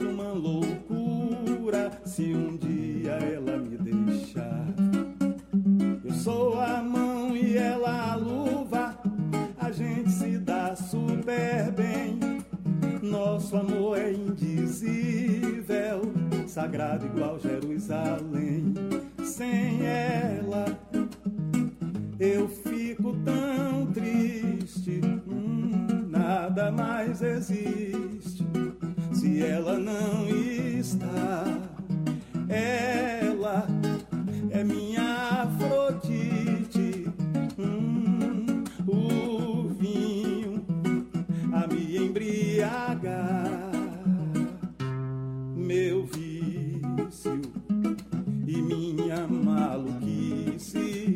mostra uma loucura se um dia ela me deixar. Eu sou a mão e ela a luva, a gente se dá super bem. Nosso amor é indizível, sagrado igual Jerusalém. Sem ela eu fico tão triste, nada mais existe. Se ela não está, ela é minha Afrodite. O vinho a me embriagar, meu vício e minha maluquice.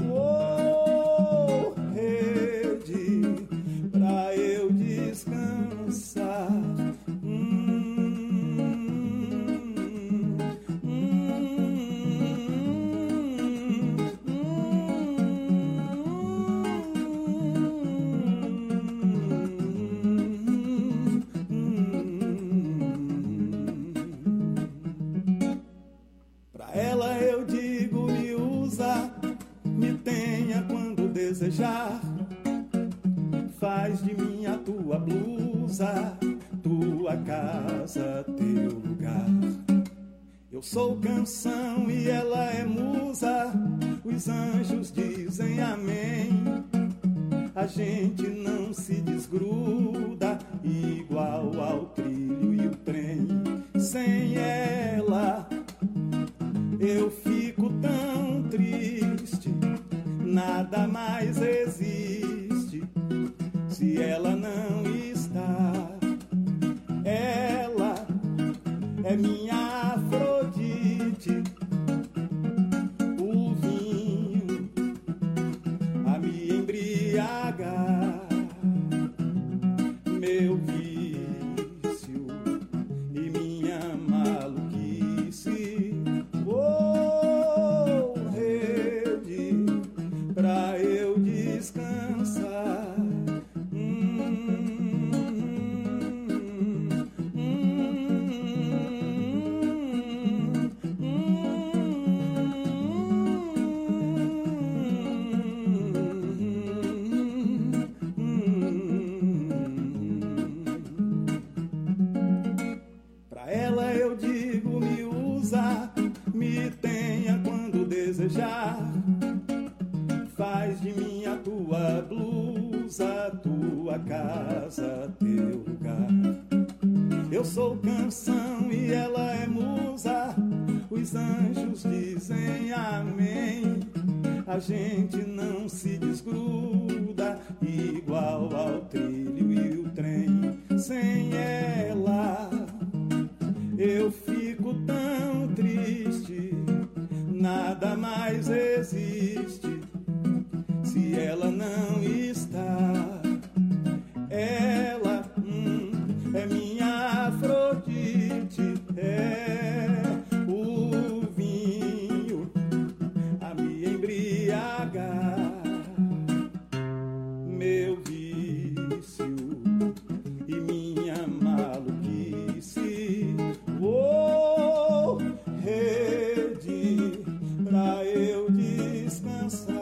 Oh, rede pra eu descansar. Pra ela eu digo, me usa, me tenha quando desejar. Faz de mim a tua blusa, tua casa, teu lugar. Eu sou canção e ela é musa, os anjos dizem amém. A gente não se desgruda, igual ao trilho e o trem. Sem ela eu fico tão triste, nada mais existe. Se ela não está, ela é minha Afrodite. O vinho a me embriagar, meu vício e minha maluquice. Oh, rede pra eu descansar. Pra ela eu digo, me usa, me tenha quando desejar. Faz de mim a tua blusa, tua casa, teu lugar. Eu sou canção e ela é musa, os anjos dizem amém. A gente não se desgruda, igual ao trilho e o trem. Sem ela eu fico tão triste, nada mais existe. Se ela não está, ela é minha Afrodite. É o vinho a me embriagar, meu vício e minha maluquice. Oh, rede pra eu descansar.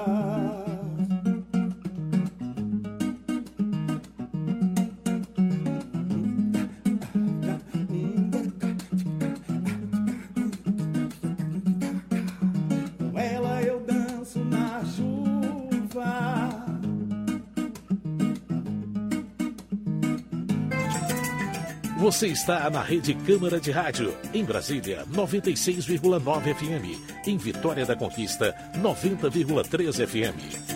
Com ela eu danço na chuva. Você está na Rede Câmara de Rádio, em Brasília, 96,9 FM. Em Vitória da Conquista, 90,3 FM.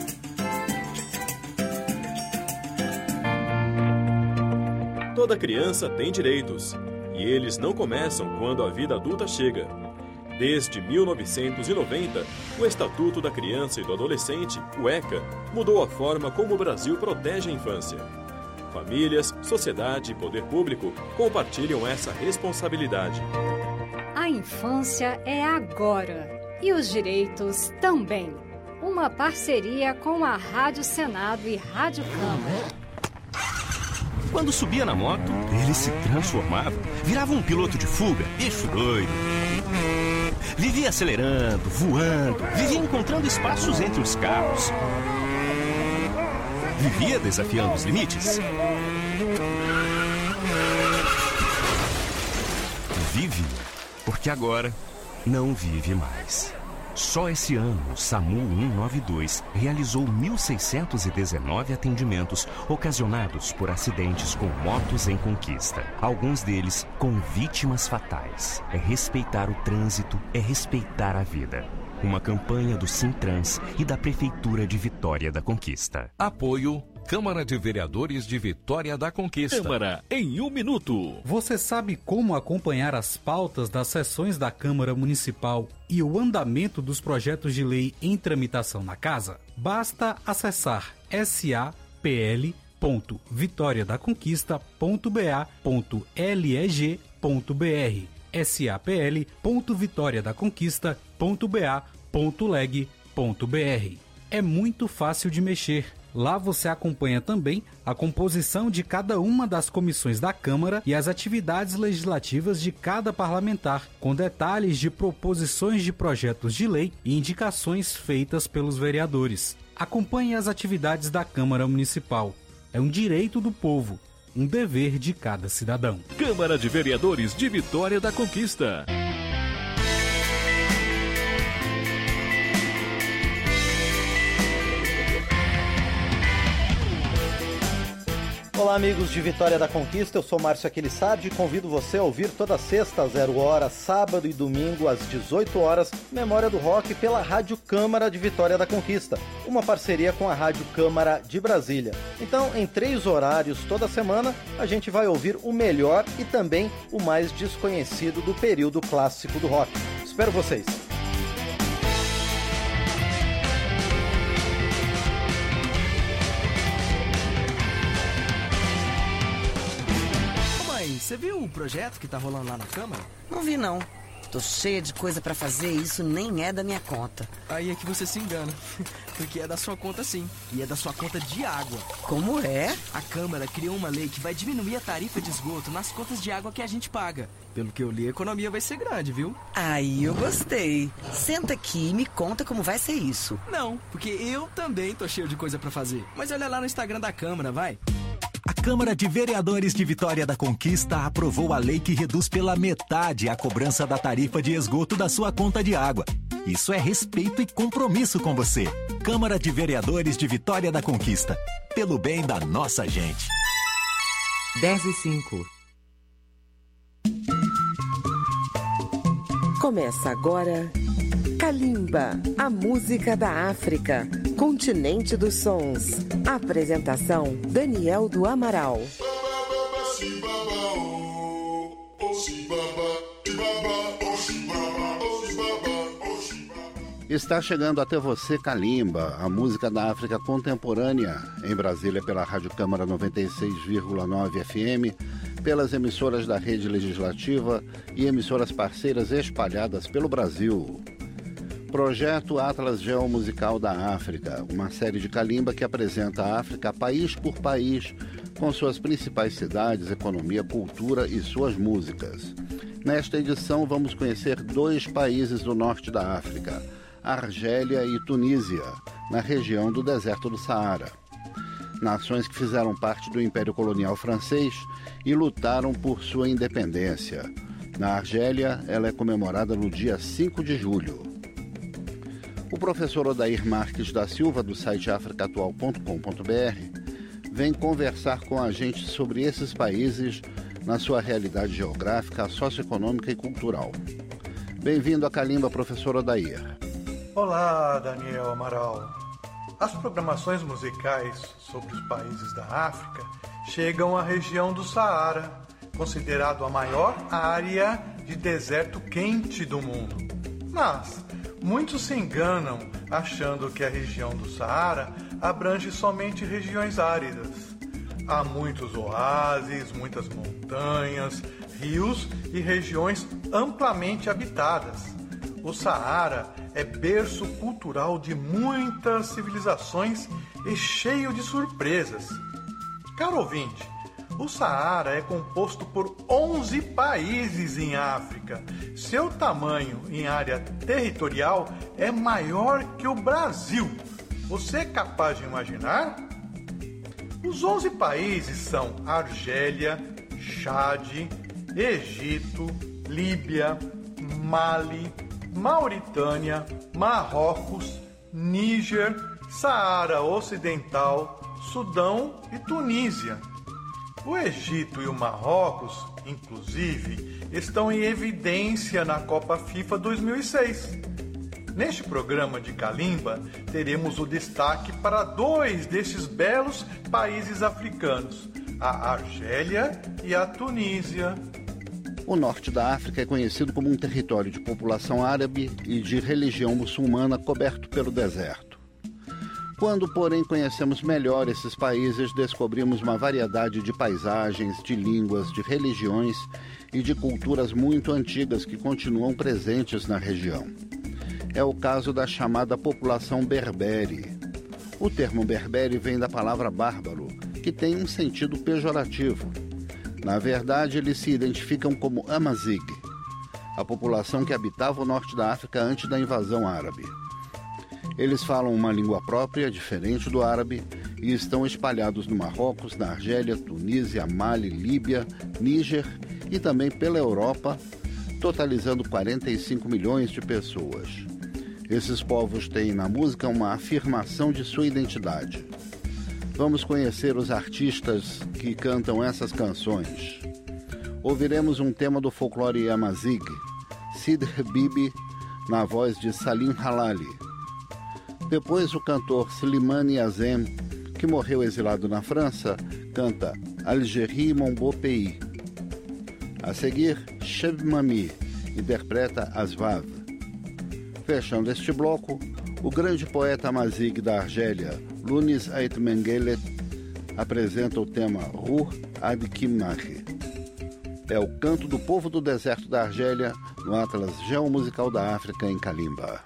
Toda criança tem direitos, e eles não começam quando a vida adulta chega. Desde 1990, o Estatuto da Criança e do Adolescente, o ECA, mudou a forma como o Brasil protege a infância. Famílias, sociedade e poder público compartilham essa responsabilidade. A infância é agora e os direitos também. Uma parceria com a Rádio Senado e Rádio Câmara. Quando subia na moto, ele se transformava, virava um piloto de fuga, bicho doido. Vivia acelerando, voando, vivia encontrando espaços entre os carros. Vivia desafiando os limites. Vive, porque agora não vive mais. Só esse ano, o SAMU 192 realizou 1.619 atendimentos ocasionados por acidentes com motos em conquista. Alguns deles com vítimas fatais. É respeitar o trânsito, é respeitar a vida. Uma campanha do Sintrans e da Prefeitura de Vitória da Conquista. Apoio Câmara de Vereadores de Vitória da Conquista. Câmara em 1 minuto. Você sabe como acompanhar as pautas das sessões da Câmara Municipal e o andamento dos projetos de lei em tramitação na Casa? Basta acessar sapl.vitoriadaconquista.ba.leg.br sapl.vitoriadaconquista.ba.leg.br. É muito fácil de mexer. Lá você acompanha também a composição de cada uma das comissões da Câmara e as atividades legislativas de cada parlamentar, com detalhes de proposições de projetos de lei e indicações feitas pelos vereadores. Acompanhe as atividades da Câmara Municipal. É um direito do povo, um dever de cada cidadão. Câmara de Vereadores de Vitória da Conquista. Olá, amigos de Vitória da Conquista, eu sou Márcio Aquilissardi e convido você a ouvir toda sexta às 0h, sábado e domingo às 18h, Memória do Rock pela Rádio Câmara de Vitória da Conquista, uma parceria com a Rádio Câmara de Brasília. Então, em 3 horários toda semana, a gente vai ouvir o melhor e também o mais desconhecido do período clássico do rock. Espero vocês! Você viu o projeto que tá rolando lá na Câmara? Não vi, não. Tô cheia de coisa pra fazer e isso nem é da minha conta. Aí é que você se engana. Porque é da sua conta sim. E é da sua conta de água. Como é? A Câmara criou uma lei que vai diminuir a tarifa de esgoto nas contas de água que a gente paga. Pelo que eu li, a economia vai ser grande, viu? Aí eu gostei. Senta aqui e me conta como vai ser isso. Não, porque eu também tô cheio de coisa pra fazer. Mas olha lá no Instagram da Câmara, vai. A Câmara de Vereadores de Vitória da Conquista aprovou a lei que reduz pela metade a cobrança da tarifa de esgoto da sua conta de água. Isso é respeito e compromisso com você. Câmara de Vereadores de Vitória da Conquista. Pelo bem da nossa gente. 10h05. Começa agora Kalimba, a música da África, continente dos sons. Apresentação, Daniel do Amaral. Está chegando até você Kalimba, a música da África contemporânea, em Brasília pela Rádio Câmara 96,9 FM, pelas emissoras da Rede Legislativa e emissoras parceiras espalhadas pelo Brasil. Projeto Atlas Geomusical da África, uma série de Kalimba que apresenta a África país por país, com suas principais cidades, economia, cultura e suas músicas. Nesta edição vamos conhecer 2 países do norte da África, Argélia e Tunísia, na região do deserto do Saara. Nações que fizeram parte do Império Colonial francês e lutaram por sua independência. Na Argélia, ela é comemorada no dia 5 de julho. O professor Odair Marques da Silva, do site africatual.com.br, vem conversar com a gente sobre esses países na sua realidade geográfica, socioeconômica e cultural. Bem-vindo a Kalimba, professor Odair. Olá, Daniel Amaral. As programações musicais sobre os países da África chegam à região do Saara, considerado a maior área de deserto quente do mundo. Mas muitos se enganam achando que a região do Saara abrange somente regiões áridas. Há muitos oásis, muitas montanhas, rios e regiões amplamente habitadas. O Saara é berço cultural de muitas civilizações e cheio de surpresas. Caro ouvinte, O Saara é composto por 11 países em África. Seu tamanho em área territorial é maior que o Brasil. Você é capaz de imaginar? Os 11 países são Argélia, Chade, Egito, Líbia, Mali, Mauritânia, Marrocos, Níger, Saara Ocidental, Sudão e Tunísia. O Egito e o Marrocos, inclusive, estão em evidência na Copa FIFA 2006. Neste programa de Kalimba, teremos o destaque para 2 desses belos países africanos, a Argélia e a Tunísia. O norte da África é conhecido como um território de população árabe e de religião muçulmana coberto pelo deserto. Quando, porém, conhecemos melhor esses países, descobrimos uma variedade de paisagens, de línguas, de religiões e de culturas muito antigas que continuam presentes na região. É o caso da chamada população berbere. O termo berbere vem da palavra bárbaro, que tem um sentido pejorativo. Na verdade, eles se identificam como Amazigh, a população que habitava o norte da África antes da invasão árabe. Eles falam uma língua própria, diferente do árabe, e estão espalhados no Marrocos, na Argélia, Tunísia, Mali, Líbia, Níger e também pela Europa, totalizando 45 milhões de pessoas. Esses povos têm na música uma afirmação de sua identidade. Vamos conhecer os artistas que cantam essas canções. Ouviremos um tema do folclore Amazigh, Sid Habibi, na voz de Salim Halali. Depois, o cantor Slimani Azem, que morreu exilado na França, canta Algérie mon beau pays. A seguir, Cheb Mami interpreta Asvav. Fechando este bloco, o grande poeta Amazigh da Argélia, Lounis Ait Mengelet, apresenta o tema Ruh Ad Kimnahi. É o canto do povo do deserto da Argélia no Atlas Geomusical da África em Kalimba.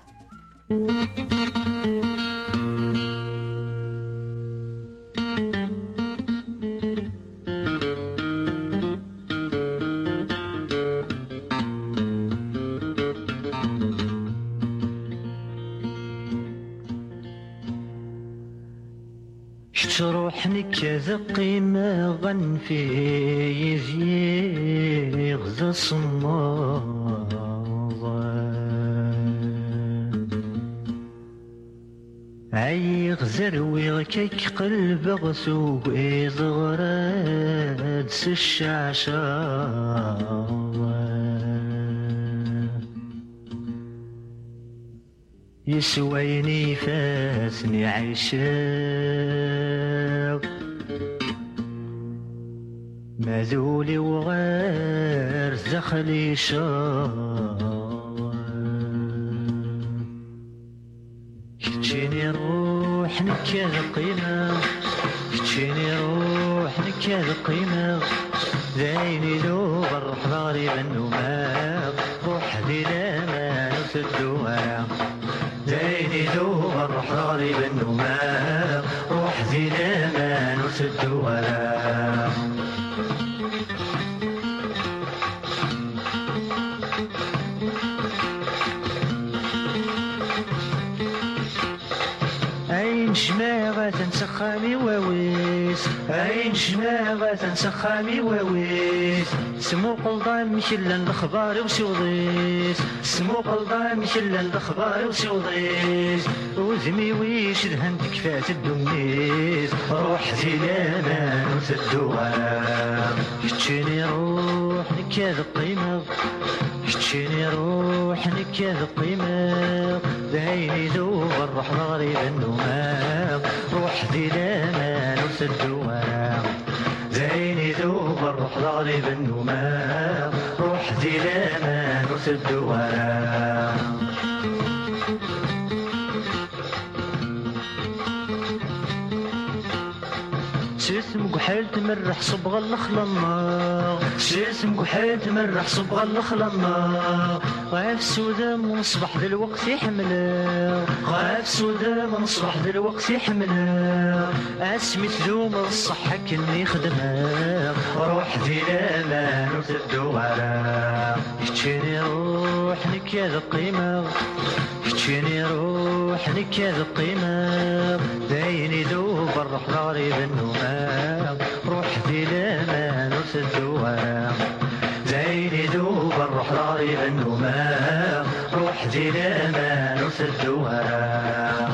تروحني كذا قيمة غنفي يغزى صماغ عي غزر ويغكك قلب غسو ويزغرد سشاشا يسويني فاسني عيشاق مذولي وغير زخلي شاق كتشيني روح نكاد قيمة كتشيني روح نكاد قيمة ذايني لو بروح ضاري بالنماغ روح ذي لما نسدوها زيني دوب الروح ضاري بالنماغ روح ذي لما نسد ولا أين شماغة سخامي وويس أين شماغة سخامي وويس سمو قلضان مشلا الأخبار وسوضيس سمو قلضان مشلا الأخبار وسوضيس وزمي ويش دهنتك فات الدميس روح زيلانا نسدوها كتشيني روح نكاد قيمة كتشيني روح نكاد قيمة ذايني ذوب الروح ضاري بالنماغ روح ذي لما نسدوها زيني ذوب الروح ضاري بالنماغ روح ذي لما نسدوها سمك كحال تمرح صبغ الخلنا سيسم كحال تمرح صبغ الخلنا غاف سودام ونصبح ذا الوقت يحمله غاف سودام ونصبح ذا الوقت يحمله اسمي تذوم الصحة كني خدمه روح ذي الامان وتبدو على يتشيني روح نكاد القيمة يتشيني روح نكاد القيمة دايني دوب الروح غريب النومة روح ذي الامان وتبدو على دايني دوب الروح غريب النومة روح ذي الامان وتبدو على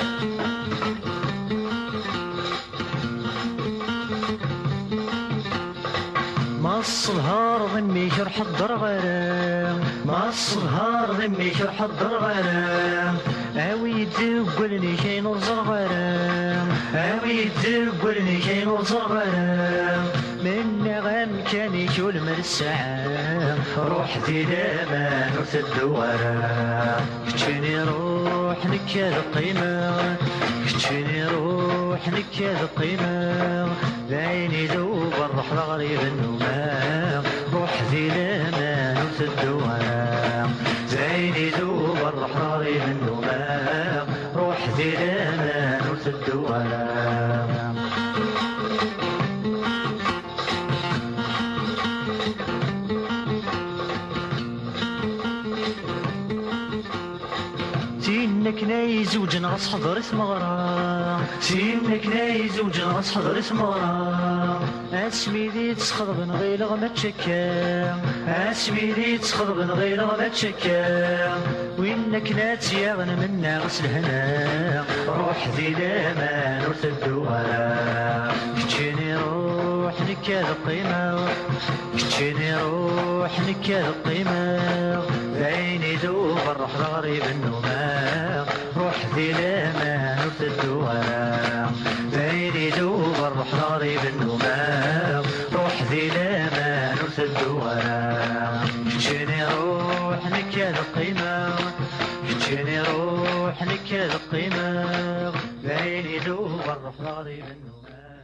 الصهار ضمي شرح الضرغرام ما الصهار ضمي شرح الضرغرام اوي يدقلني شي نوصل غرام اوي يدقلني شي نوصل غرام من نغم كان يشول من الساعة روح ذي الامان وتدو غرام كتشيني روح نكاد القيمة كتشيني روح نكاد القيمة بعيني دوب الروح الغريب النومة روح ذي الامان وتدو غرام بعيني دوب الروح الغريب النومة روح ذي الامان وتدو غرام سينك نايز وجنغص حضر اسم غرام سينك نايز وجنغص حضر اسم غرام اسمي ذي تسخض بن غيلغ ما تشكام اسمي ذي تسخض بن غيلغ ما تشكام وينك ناتي يغنى منا غسل هنا روح ذي الامان وتدو غرام كتشيني روح نكاد القيمة كتشيني روح نكاد القيمة بعيني دوب الروح الغريب النومة روح ذي الامان وتدو غرام بعيني دوب الروح الغريب النومة روح ذي الامان وتدو غرام كتشيني روح نكاد القيمة كتشيني روح نكاد القيمة بعيني دوب الروح الغريب النومة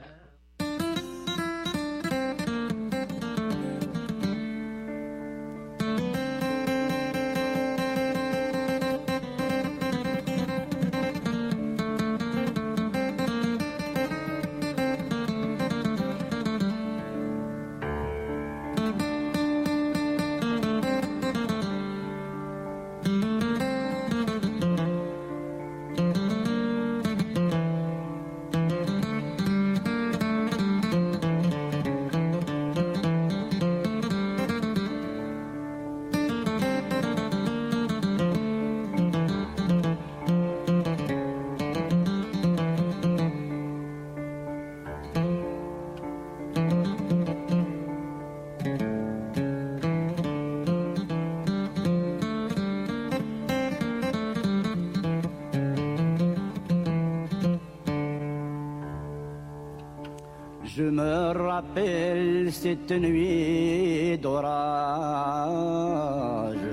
Je me rappelle cette nuit d'orage,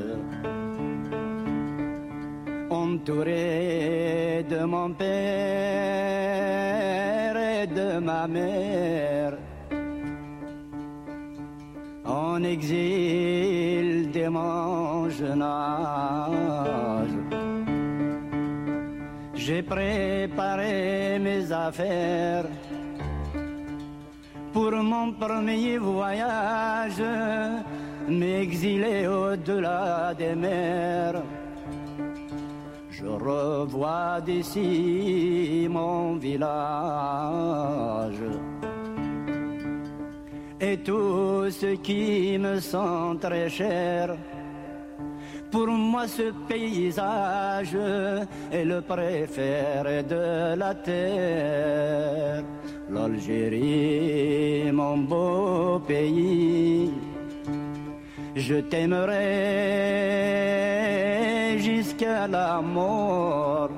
entouré de mon père et de ma mère, en exil dès mon jeune âge. J'ai préparé mes affaires pour mon premier voyage, m'exiler au-delà des mers. Je revois d'ici mon village et tout ce qui me sont très chers. Pour moi ce paysage est le préféré de la terre. L'Algérie, mon beau pays, je t'aimerai jusqu'à la mort.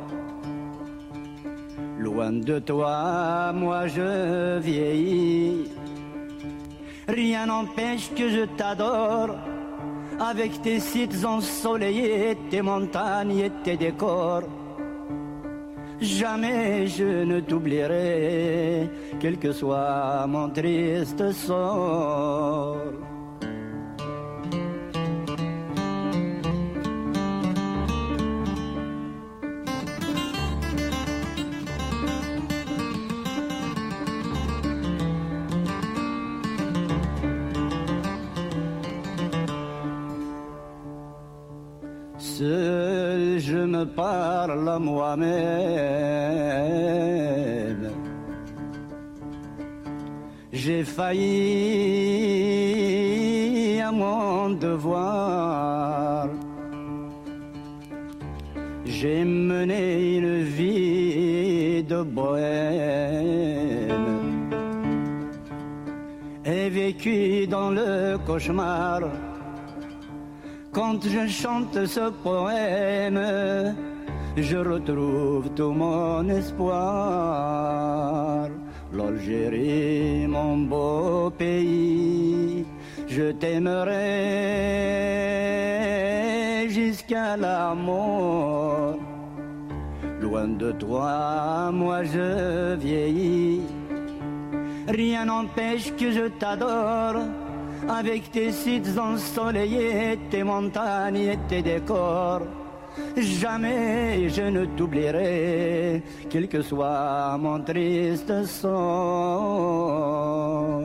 Loin de toi, moi je vieillis. Rien n'empêche que je t'adore, avec tes sites ensoleillés, tes montagnes et tes décors. jamais je ne t'oublierai, quel que soit mon triste sort. Seul je me parle à moi-même. J'ai failli à mon devoir. J'ai mené une vie de bohème et vécu dans le cauchemar. Quand je chante ce poème, je retrouve tout mon espoir. L'Algérie, mon beau pays, je t'aimerai jusqu'à la mort. Loin de toi, moi je vieillis. Rien n'empêche que je t'adore. Avec tes sites ensoleillés, tes montagnes et tes décors, jamais je ne t'oublierai, quel que soit mon triste sort.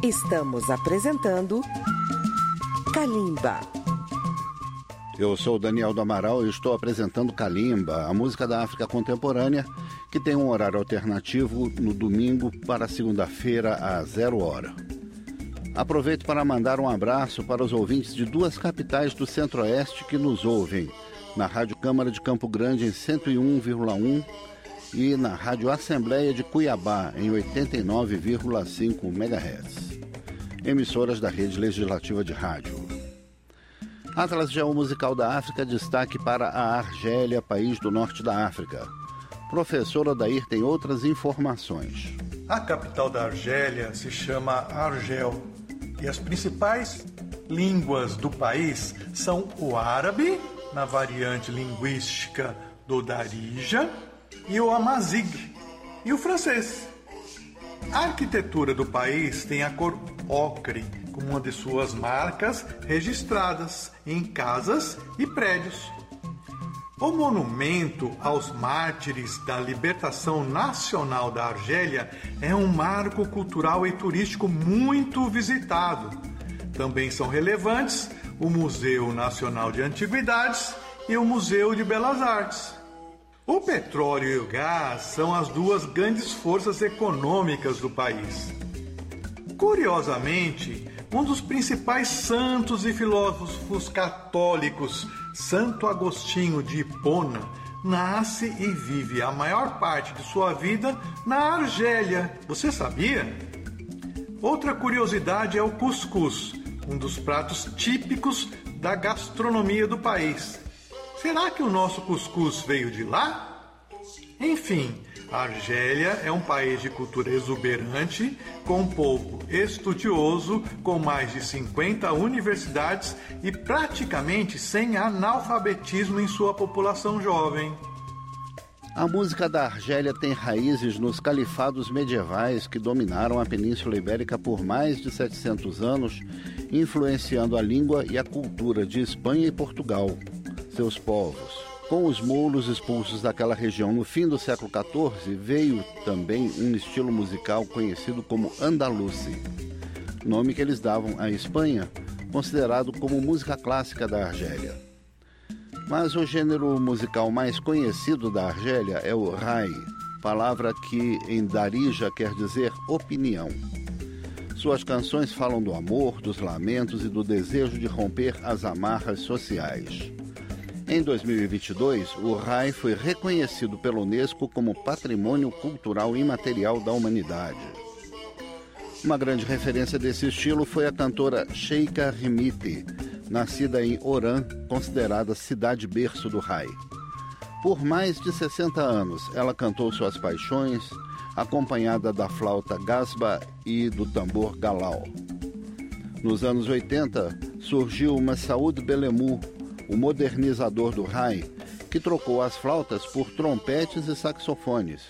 Estamos apresentando Kalimba. Eu sou o Daniel do Amaral e estou apresentando Kalimba, a música da África contemporânea, que tem um horário alternativo no domingo para segunda-feira às 00h. Aproveito para mandar um abraço para os ouvintes de duas capitais do Centro-Oeste que nos ouvem, na Rádio Câmara de Campo Grande em 101,1 e na Rádio Assembleia de Cuiabá em 89,5 MHz. Emissoras da Rede Legislativa de Rádio. Atlas Geomusical da África, destaque para a Argélia, país do norte da África. Professor Odair tem outras informações. A capital da Argélia se chama Argel e as principais línguas do país são o árabe, na variante linguística do Darija, e o amazigh, e o francês. A arquitetura do país tem a cor ocre como uma de suas marcas registradas em casas e prédios. O monumento aos mártires da libertação nacional da Argélia é um marco cultural e turístico muito visitado. Também são relevantes o Museu Nacional de Antiguidades e o Museu de Belas Artes. O petróleo e o gás são as duas grandes forças econômicas do país. Curiosamente, um dos principais santos e filósofos católicos, Santo Agostinho de Hipona, nasce e vive a maior parte de sua vida na Argélia. Você sabia? Outra curiosidade é o cuscuz, um dos pratos típicos da gastronomia do país. Será que o nosso cuscuz veio de lá? Enfim, a Argélia é um país de cultura exuberante, com um povo estudioso, com mais de 50 universidades e praticamente sem analfabetismo em sua população jovem. A música da Argélia tem raízes nos califados medievais que dominaram a Península Ibérica por mais de 700 anos, influenciando a língua e a cultura de Espanha e Portugal, seus povos. Com os mouros expulsos daquela região no fim do século XIV, veio também um estilo musical conhecido como andaluce, nome que eles davam à Espanha, considerado como música clássica da Argélia. Mas o gênero musical mais conhecido da Argélia é o rai, palavra que em Darija quer dizer opinião. Suas canções falam do amor, dos lamentos e do desejo de romper as amarras sociais. Em 2022, o rai foi reconhecido pela Unesco como Patrimônio Cultural Imaterial da Humanidade. Uma grande referência desse estilo foi a cantora Sheikha Rimiti, nascida em Oran, considerada cidade-berço do rai. Por mais de 60 anos, ela cantou suas paixões, acompanhada da flauta gasba e do tambor galau. Nos anos 80, surgiu o Massaoud Bellemou, o modernizador do rai, que trocou as flautas por trompetes e saxofones.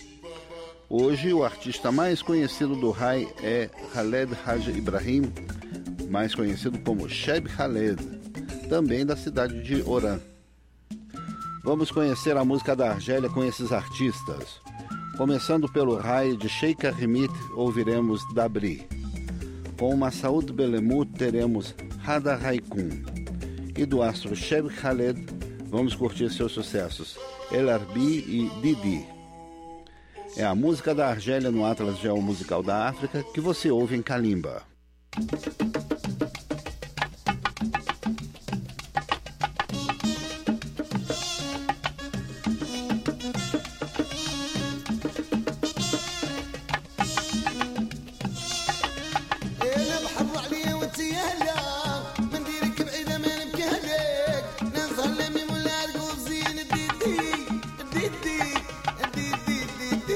Hoje, o artista mais conhecido do rai é Khaled Haj Ibrahim, mais conhecido como Cheb Khaled, também da cidade de Oran. Vamos conhecer a música da Argélia com esses artistas. Começando pelo rai de Sheikha Rimiti, ouviremos Dabri. Com o Massaoud Bellemou teremos Hada Haikun. E do astro Cheb Khaled, vamos curtir seus sucessos El Arbi e Didi. É a música da Argélia no Atlas Geomusical da África que você ouve em Kalimba.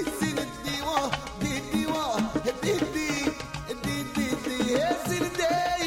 Yes, it is.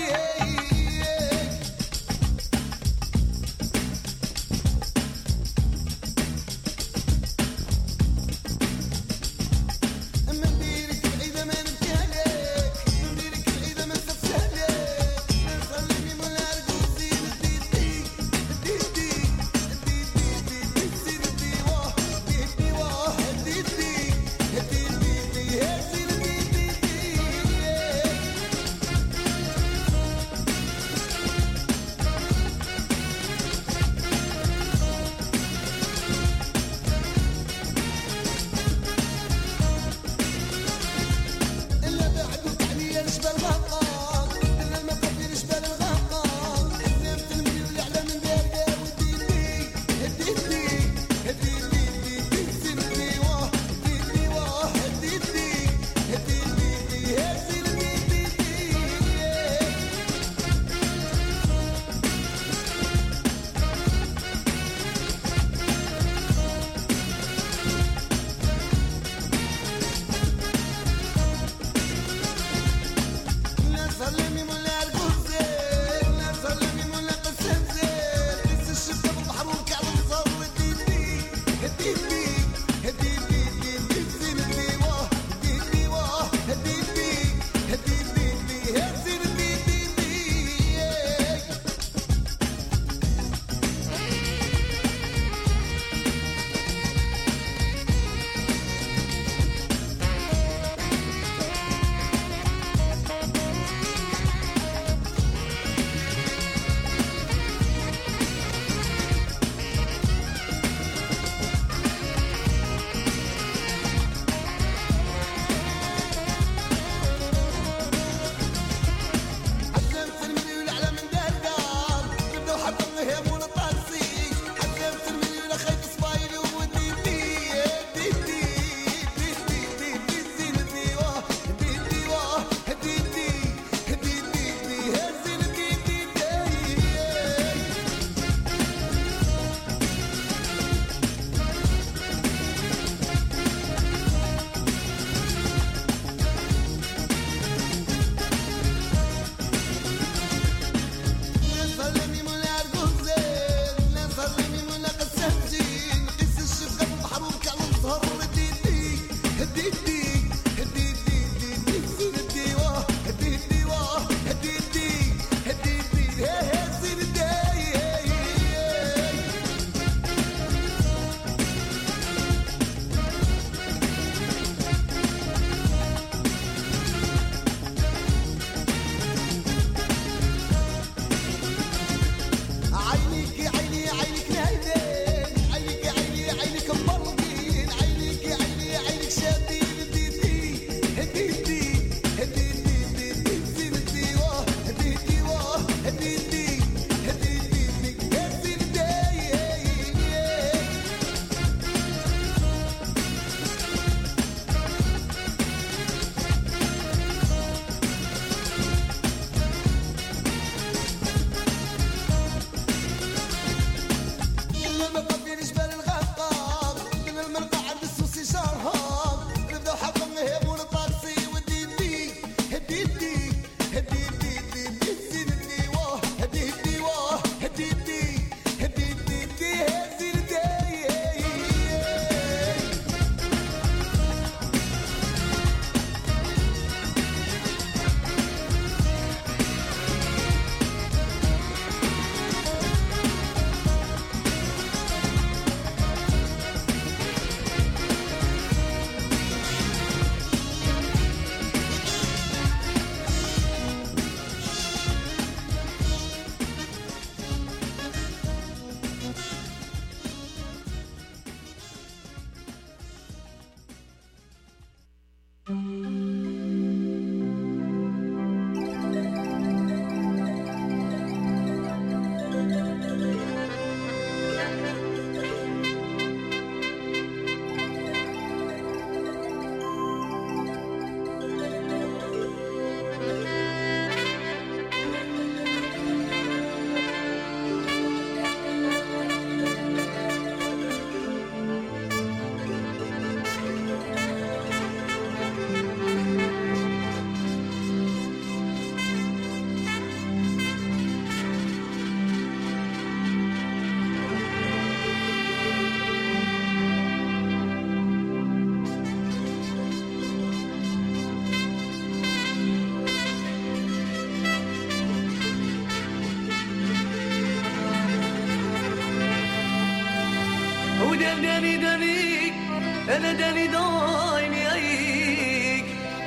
داني دانيك انا داني دايني ايك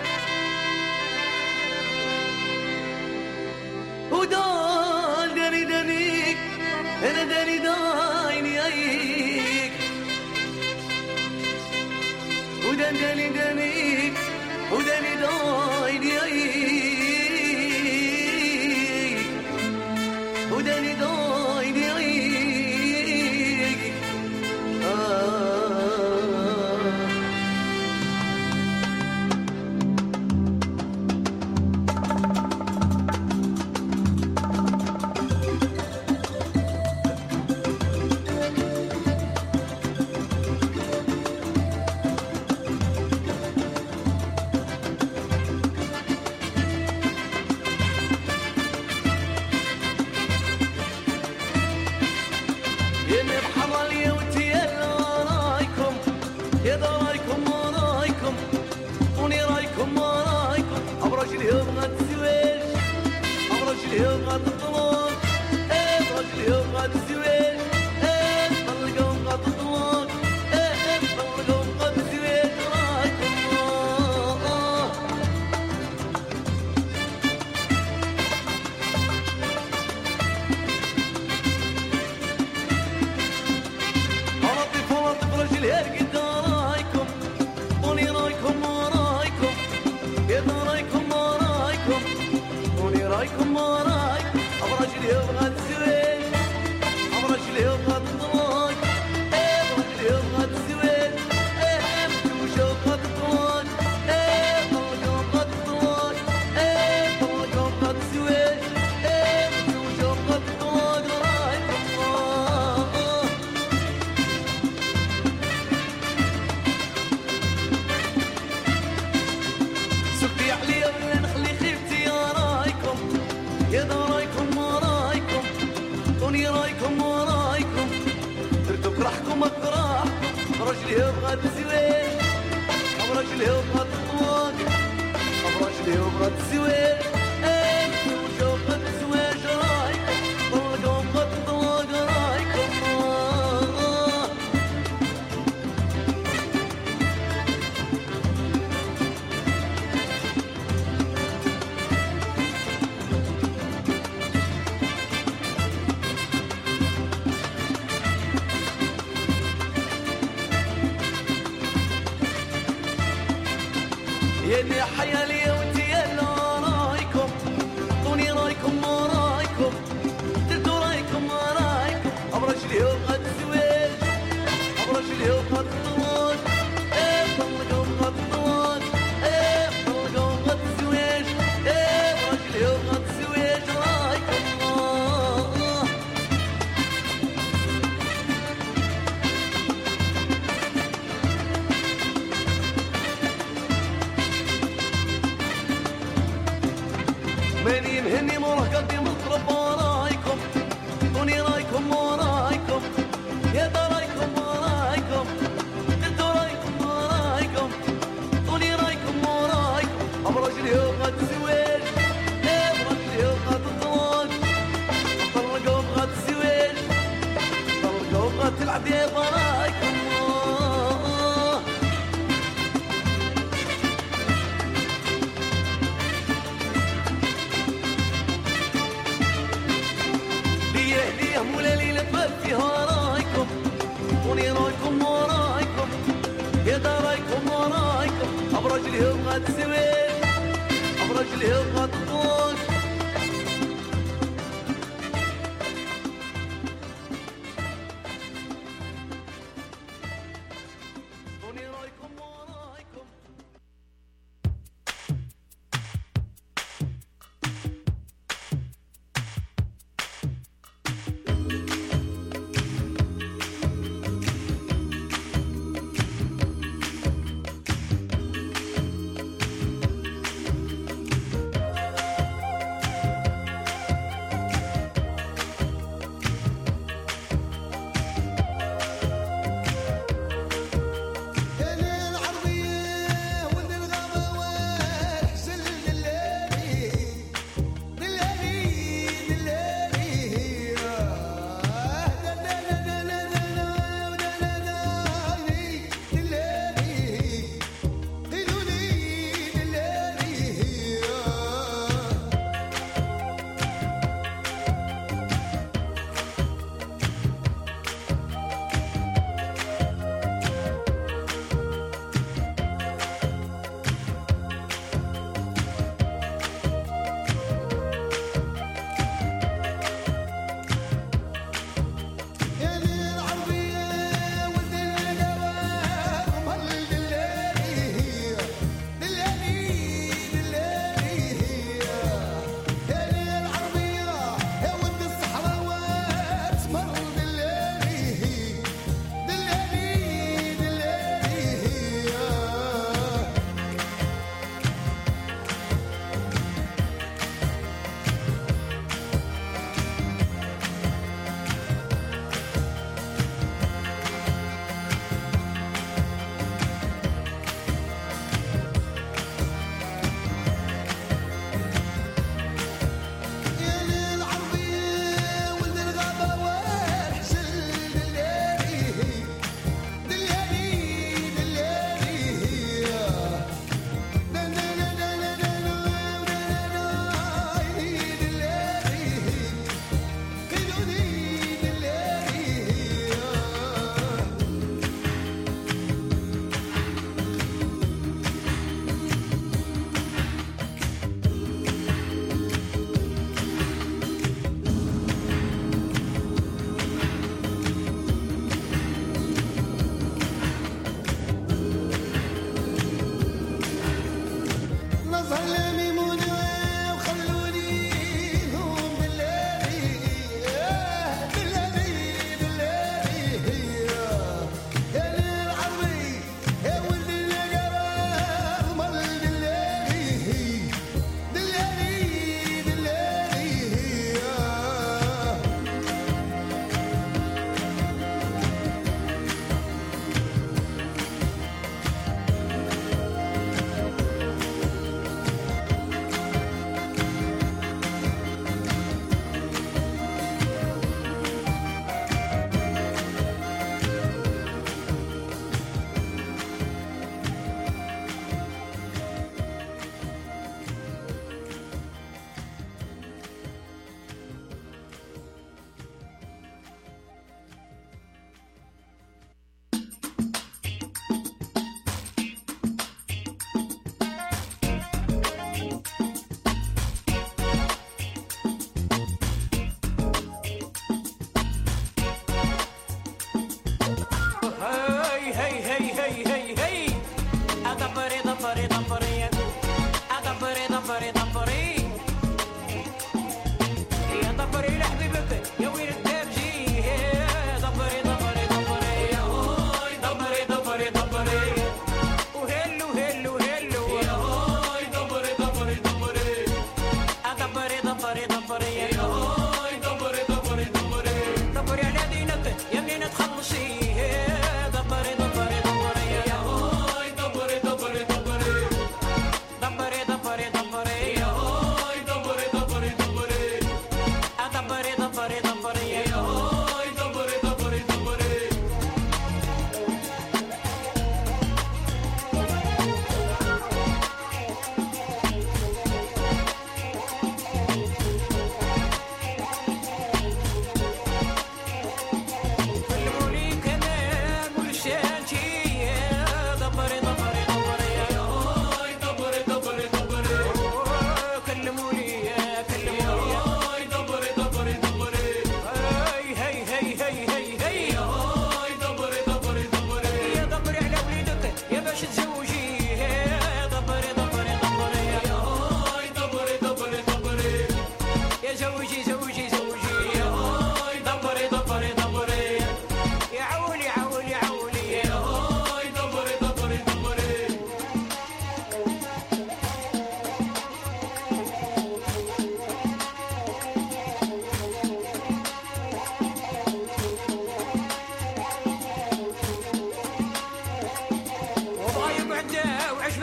ودان داني دانيك انا داني دايني ايك ودان داني دانيك وداني دايني ايك وداني دايني ايك يلي حيالي وتيلا رايكم طوني رايكم ما رايكم درتو رايكم ما رايكم ابرج اليوم قد الزواج ابرج اليوم قد الطلاق طلقوا قد الطلاق طلقوا قد الزواج ابرج اليوم قد الزواج رايكم ماني مهني مراه قلبي مطرب ورايكم طوني رايكم ورايكم يا دا رايكم ورايكم يا درايكم ورايكم أبرج اليوم غتسويل أبرج اليوم غتطوش العربي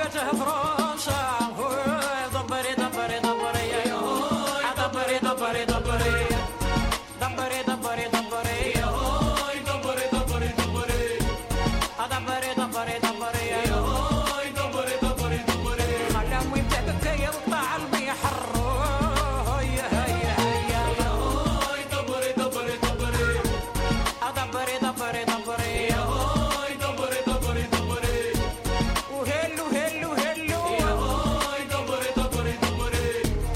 حقته فرنسا دبري دبري دبري دبري دبري دبري دبري دبري دبري دبري دبري دبري دبري دبري دبري دبري دبري دبري على وين تبكي يطلع الميحر هيا هيا هيا دبري دبري دبري دبري دبري دبري دبري دبري دبري وهلو هلو هلو دبري دبري دبري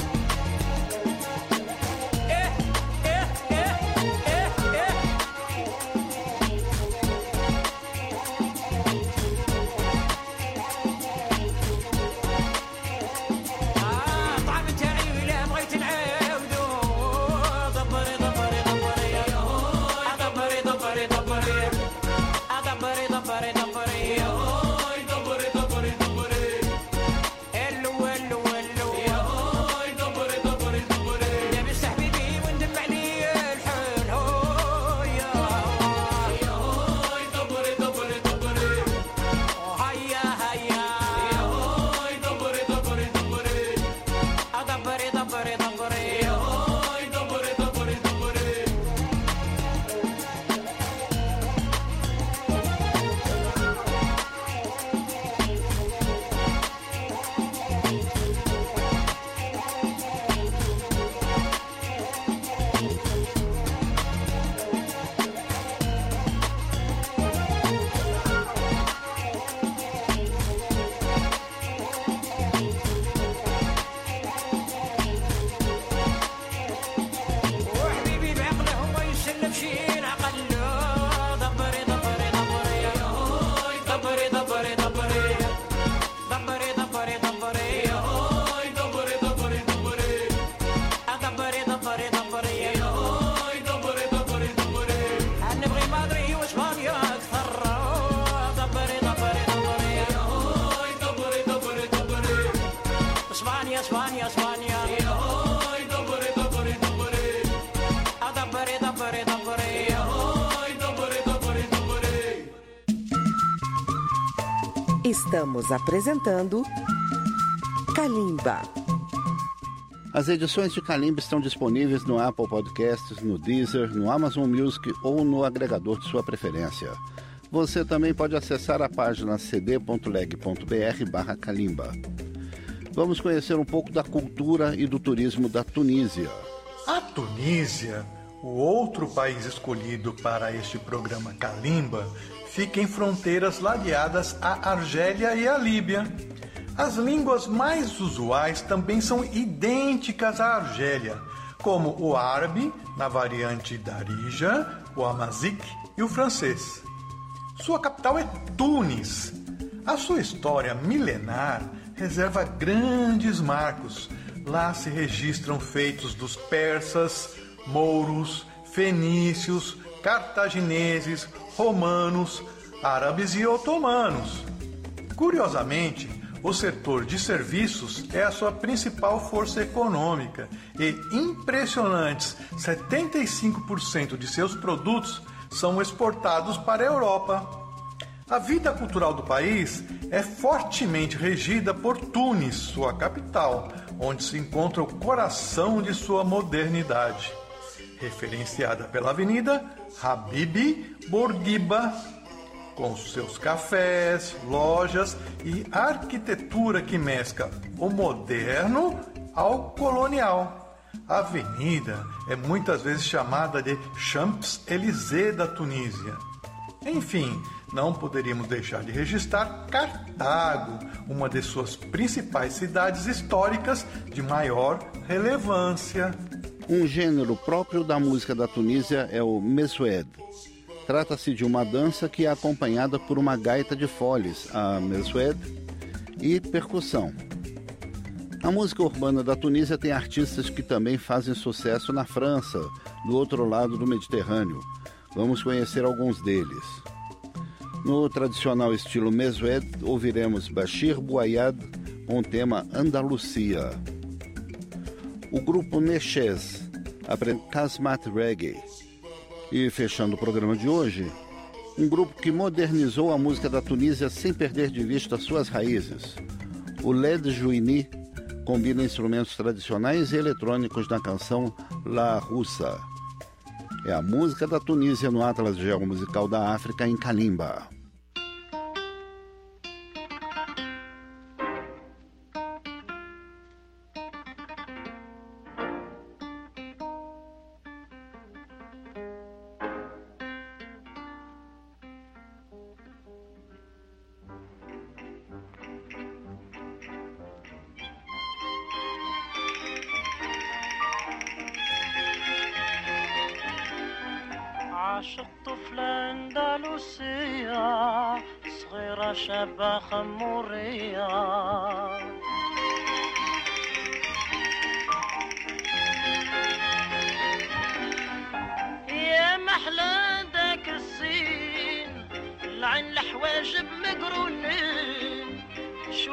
ايه ايه ايه ايه ايه طعم تاعي ولا بغيت نعاودو دبري دبري دبري دبري دبري دبري دبري دبري دبري دبري دبري دبري هلو هلو هلو دبري دبري دبري لابس حبيبي وندم عليه الحال هيا دبري دبري دبري هيا هيا دبري دبري دبري دبري دبري دبري دبري دبري دبري وحبيبي بعقله ما يسلم شي العقل دبري دبري دبري دبري دبري دبري دبري دبري دبري دبري دبري دبري دبري دبري دبري دبري دبري دبري دبري نبغي مدري واسبانيا اكثر دبري دبري دبري دبري دبري دبري اسبانيا اسبانيا اسبانيا دبري دبري دبري دبري دبري دبري دبري دبري دبري Estamos apresentando Kalimba. As edições de Kalimba estão disponíveis no Apple Podcasts, no Deezer, no Amazon Music ou no agregador de sua preferência. Você também pode acessar a página cd.leg.br/Kalimba. Vamos conhecer um pouco da cultura e do turismo da Tunísia. A Tunísia, o outro país escolhido para este programa Kalimba, fica em fronteiras ladeadas à Argélia e à Líbia. As línguas mais usuais também são idênticas à Argélia, como o árabe, na variante Darija, o amazique e o francês. Sua capital é Tunis. A sua história milenar reserva grandes marcos. Lá se registram feitos dos persas, mouros, fenícios, cartagineses, romanos, árabes e otomanos. Curiosamente, o setor de serviços é a sua principal força econômica e impressionantes 75% de seus produtos são exportados para a Europa. A vida cultural do país é fortemente regida por Tunis, sua capital, onde se encontra o coração de sua modernidade, referenciada pela avenida Habibi Bourguiba, com seus cafés, lojas e arquitetura que mescla o moderno ao colonial. A avenida é muitas vezes chamada de Champs-Élysées da Tunísia. Enfim, não poderíamos deixar de registrar Cartago, uma de suas principais cidades históricas de maior relevância. Um gênero próprio da música da Tunísia é o mesoued. Trata-se de uma dança que é acompanhada por uma gaita de foles, a mesoued, e percussão. A música urbana da Tunísia tem artistas que também fazem sucesso na França, do outro lado do Mediterrâneo. Vamos conhecer alguns deles. No tradicional estilo mesoued, ouviremos Bachir Bouayad com o tema Andalucia. O grupo Nechez apresenta Kasmat Reggae. E fechando o programa de hoje, Um grupo que modernizou a música da Tunísia sem perder de vista suas raízes. O Led Jouini combina instrumentos tradicionais e eletrônicos na canção La Russa. É a música da Tunísia no Atlas Geomusical da África em Kalimba. عاشق طفلة أندلسية صغيرة شابة خمورية يا محلى داك الزين العين الحواجب مقرونين